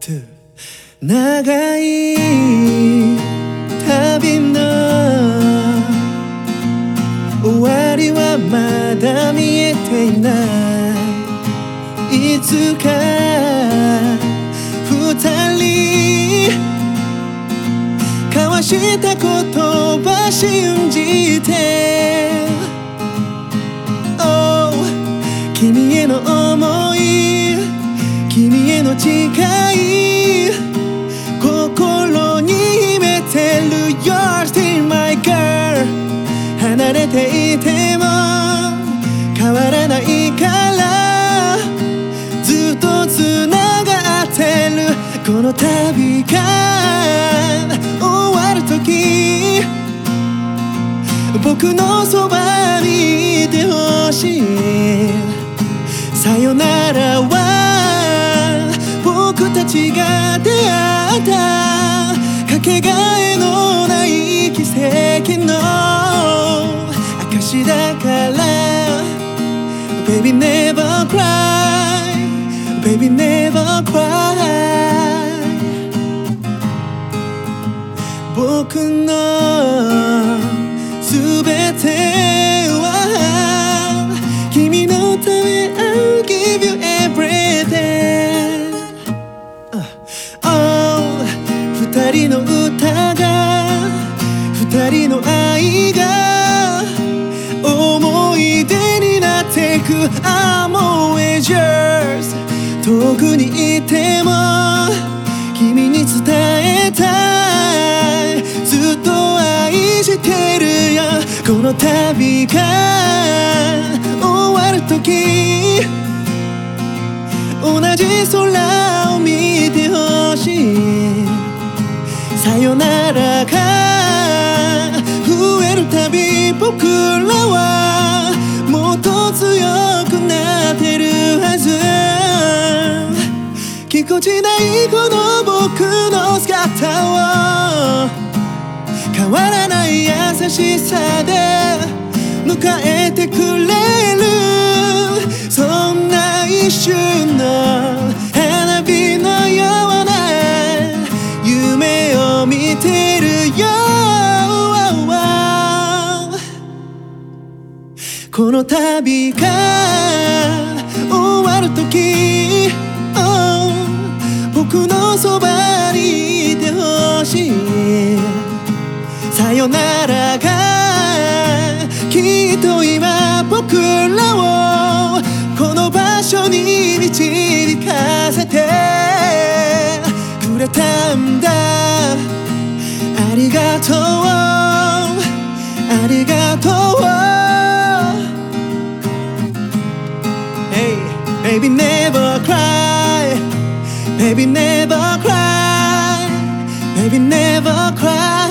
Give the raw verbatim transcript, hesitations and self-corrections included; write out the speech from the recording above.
長い旅の終わりはまだ見えていない。いつか二人交わした言葉信じて、oh、君への想い、君への誓い、心に秘めてる You're still my girl。 離れていても変わらないからずっとつながってる。この旅が終わる時、僕のそばにいてほしい。さよならは僕たちが出会ったかけがえのない奇跡の証だから。 Baby never cry, Baby never cry。 僕のすべては君のため I'll give you everything。 Oh、 二人の歌が、二人の愛が思い出になってく。 I'm always yours。 遠くにいても君に伝えたい。ずっと愛してるよ。この旅が終わる時、同じ空を見てほしい。さよならが増えるたび、僕らはもっと強くなってるはず。ぎこちないこの僕の姿を変わらない優しさで迎えてくれる。そんな一瞬の花火のような夢を見てるよ。この旅が終わる時、oh、僕のそばにいてほしい。さよならがきっと今僕らをこの場所に導かせてくれたんだ。ありがとう、ありがとう。 Hey, baby never cry, baby never cry, baby never cry。